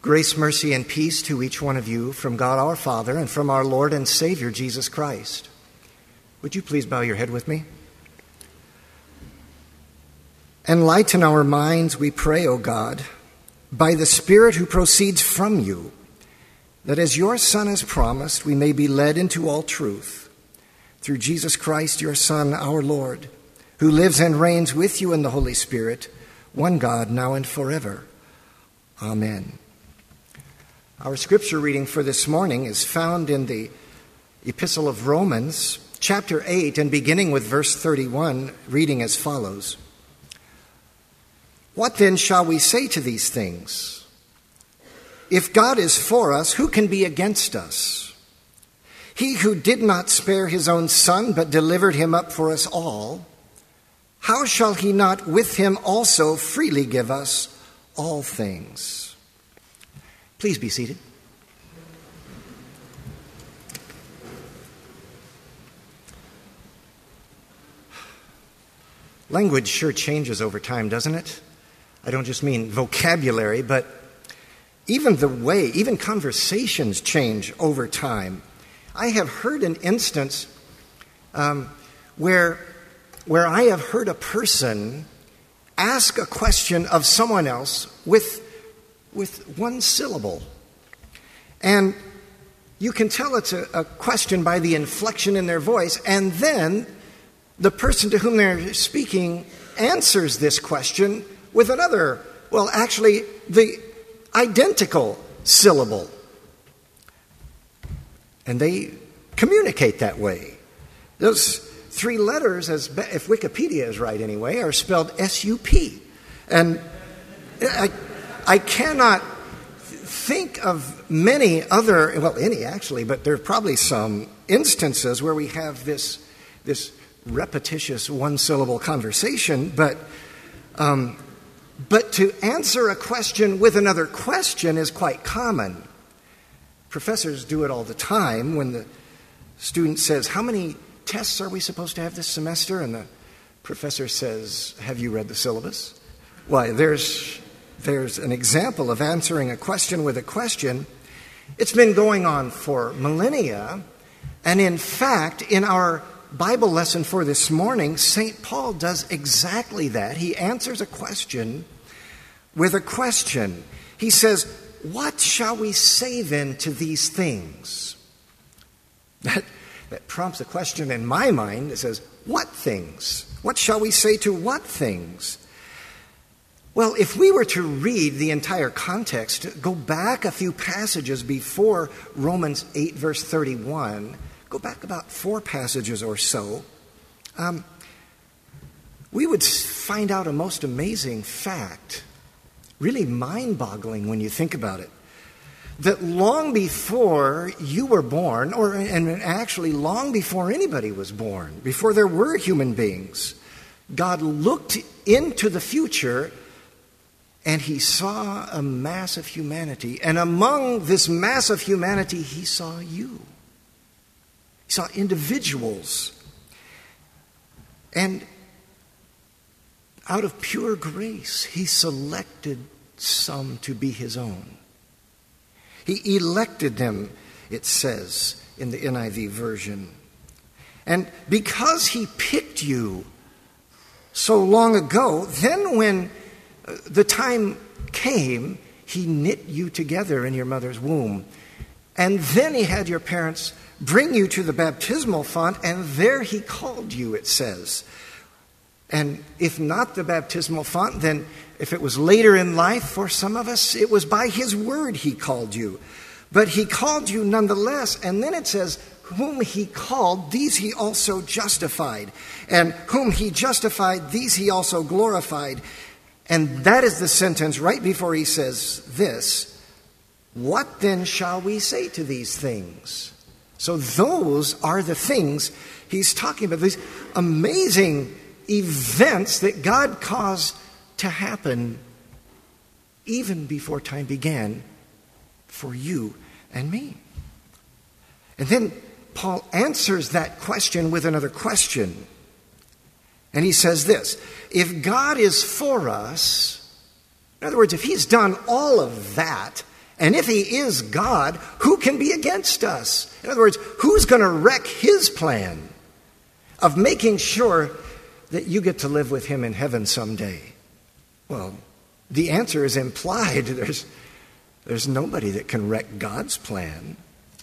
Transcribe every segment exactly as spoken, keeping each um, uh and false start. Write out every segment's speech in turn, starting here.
Grace, mercy, and peace to each one of you from God our Father and from our Lord and Savior, Jesus Christ. Would you please bow your head with me? Enlighten our minds, we pray, O God, by the Spirit who proceeds from you, that as your Son has promised, we may be led into all truth, through Jesus Christ, your Son, our Lord, who lives and reigns with you in the Holy Spirit, one God, now and forever. Amen. Our scripture reading for this morning is found in the Epistle of Romans, chapter eight, and beginning with verse thirty-one, reading as follows. What then shall we say to these things? If God is for us, who can be against us? He who did not spare his own Son, but delivered him up for us all, how shall he not with him also freely give us all things? Please be seated. Language sure changes over time, doesn't it? I don't just mean vocabulary, but even the way, even conversations change over time. I have heard an instance um, where, where I have heard a person ask a question of someone else with with one syllable. And you can tell it's a, a question by the inflection in their voice, and then the person to whom they're speaking answers this question with another, well, actually, the identical syllable. And they communicate that way. Those three letters, as if Wikipedia is right anyway, are spelled S U P. And I... I cannot think of many other, well, any actually, but there are probably some instances where we have this, this repetitious one-syllable conversation, but, um, but to answer a question with another question is quite common. Professors do it all the time when the student says, how many tests are we supposed to have this semester? And the professor says, have you read the syllabus? Why, there's... There's an example of answering a question with a question. It's been going on for millennia. And in fact, in our Bible lesson for this morning, Saint Paul does exactly that. He answers a question with a question. He says, what shall we say then to these things? That, that prompts a question in my mind that says, what things? What shall we say to what things? Well, if we were to read the entire context, go back a few passages before Romans eight, verse thirty-one, go back about four passages or so, um, we would find out a most amazing fact, really mind-boggling when you think about it, that long before you were born, or and actually long before anybody was born, before there were human beings, God looked into the future and he saw a mass of humanity. And among this mass of humanity, he saw you. He saw individuals. And out of pure grace, he selected some to be his own. He elected them, it says in the N I V version. And because he picked you so long ago, then when the time came, he knit you together in your mother's womb. And then he had your parents bring you to the baptismal font, and there he called you, it says. And if not the baptismal font, then if it was later in life for some of us, it was by his word he called you. But he called you nonetheless. And then it says, whom he called, these he also justified. And whom he justified, these he also glorified. And that is the sentence right before he says this, what then shall we say to these things? So those are the things he's talking about, these amazing events that God caused to happen even before time began for you and me. And then Paul answers that question with another question. And he says this, if God is for us, in other words, if he's done all of that And if he is God, who can be against us? In other words, who's going to wreck his plan of making sure that you get to live with him in heaven someday? Well, the answer is implied. There's, there's nobody that can wreck God's plan.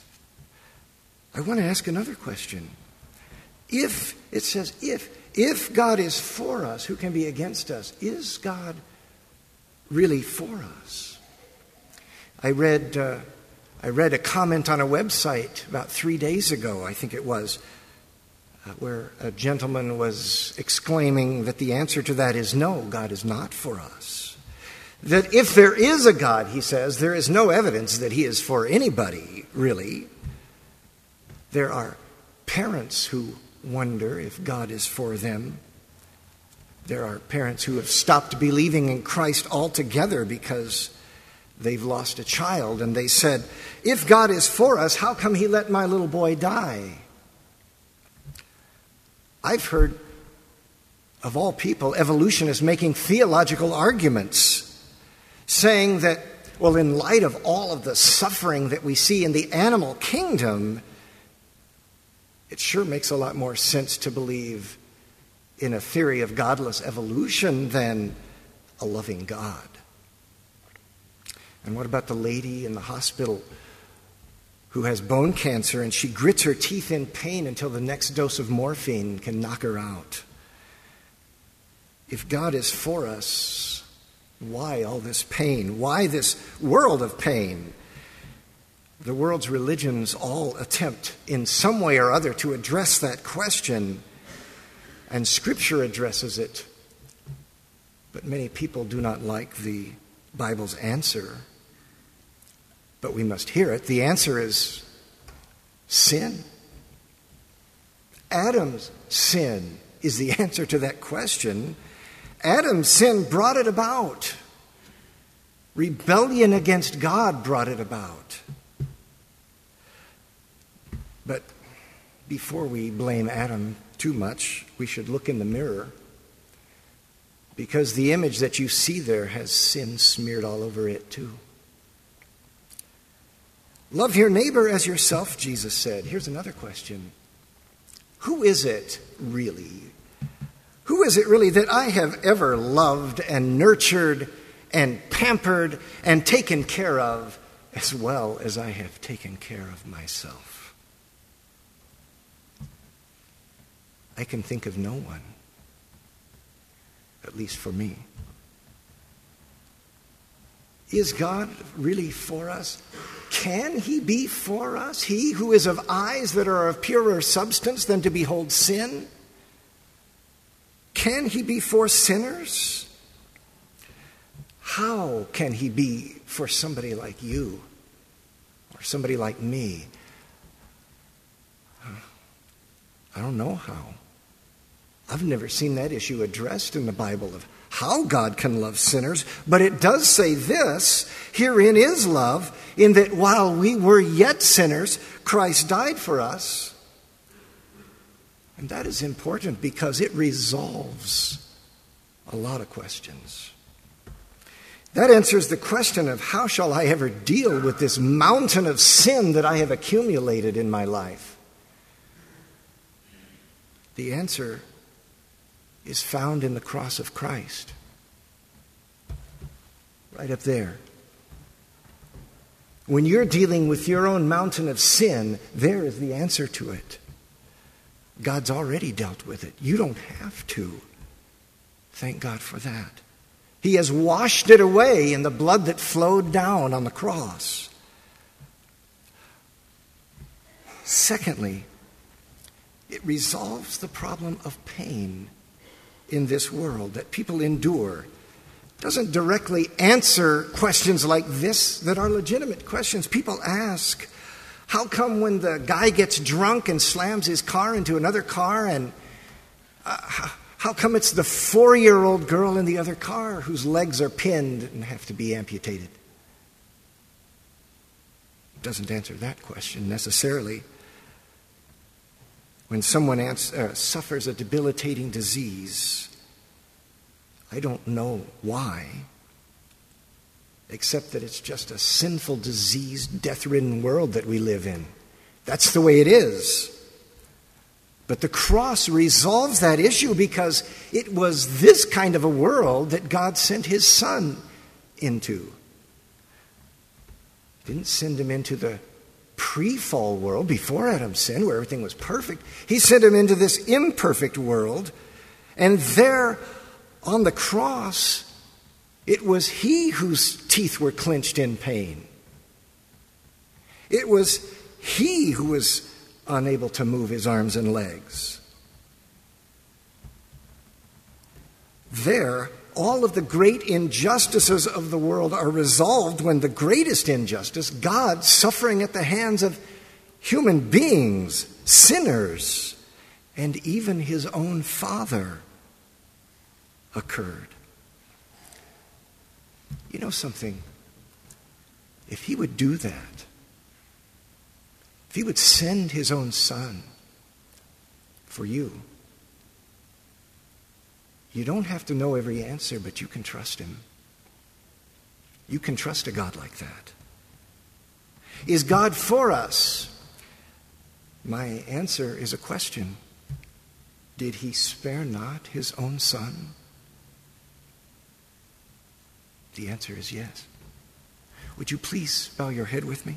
I want to ask another question. If, it says if, if God is for us, who can be against us? Is God really for us? I read, uh, I read a comment on a website about three days ago, I think it was, uh, where a gentleman was exclaiming that the answer to that is no, God is not for us. That if there is a God, he says, there is no evidence that he is for anybody, really. There are parents who wonder if God is for them. There are parents who have stopped believing in Christ altogether because they've lost a child, and they said, if God is for us, how come he let my little boy die? I've heard, of all people, evolutionists making theological arguments, saying that, well, in light of all of the suffering that we see in the animal kingdom, it sure makes a lot more sense to believe in a theory of godless evolution than a loving God. And what about the lady in the hospital who has bone cancer and she grits her teeth in pain until the next dose of morphine can knock her out? If God is for us, why all this pain? Why this world of pain? The world's religions all attempt in some way or other to address that question, and Scripture addresses it. But many people do not like the Bible's answer. But we must hear it. The answer is sin. Adam's sin is the answer to that question. Adam's sin brought it about. Rebellion against God brought it about. But before we blame Adam too much, we should look in the mirror, because the image that you see there has sin smeared all over it too. Love your neighbor as yourself, Jesus said. Here's another question. Who is it really? Who is it really that I have ever loved and nurtured and pampered and taken care of as well as I have taken care of myself? I can think of no one, at least for me. Is God really for us? Can he be for us? He who is of eyes that are of purer substance than to behold sin? Can he be for sinners? How can he be for somebody like you or somebody like me? I don't know how. I've never seen that issue addressed in the Bible of how God can love sinners, but it does say this, herein is love, in that while we were yet sinners, Christ died for us. And that is important because it resolves a lot of questions. That answers the question of how shall I ever deal with this mountain of sin that I have accumulated in my life? The answer is found in the cross of Christ. Right up there. When you're dealing with your own mountain of sin, there is the answer to it. God's already dealt with it. You don't have to. Thank God for that. He has washed it away in the blood that flowed down on the cross. Secondly, it resolves the problem of pain in this world that people endure. It doesn't directly answer questions like this that are legitimate questions. People ask, how come when the guy gets drunk and slams his car into another car, and uh, how, how come it's the four-year-old girl in the other car whose legs are pinned and have to be amputated? It doesn't answer that question necessarily. When someone ans- uh, suffers a debilitating disease, I don't know why. except that it's just a sinful, diseased, death-ridden world that we live in. That's the way it is. But the cross resolves that issue because it was this kind of a world that God sent his Son into. He didn't send him into the pre-fall world before Adam's sin where everything was perfect. He sent him into this imperfect world, and there on the cross, it was he whose teeth were clenched in pain. It was he who was unable to move his arms and legs. There, all of the great injustices of the world are resolved when the greatest injustice, God suffering at the hands of human beings, sinners, and even his own Father, occurred. You know something? If he would do that, if he would send his own Son for you, you don't have to know every answer, but you can trust him. You can trust a God like that. Is God for us? My answer is a question. Did he spare not his own Son? The answer is yes. Would you please bow your head with me?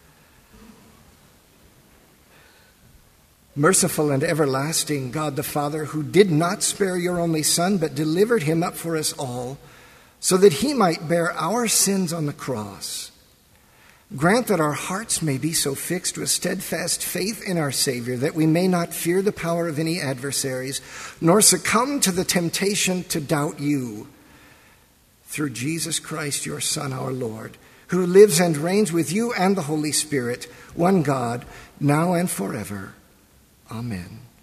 Merciful and everlasting God the Father, who did not spare your only Son, but delivered him up for us all, so that he might bear our sins on the cross, grant that our hearts may be so fixed with steadfast faith in our Savior that we may not fear the power of any adversaries, nor succumb to the temptation to doubt you. Through Jesus Christ, your Son, our Lord, who lives and reigns with you and the Holy Spirit, one God, now and forever. Amen.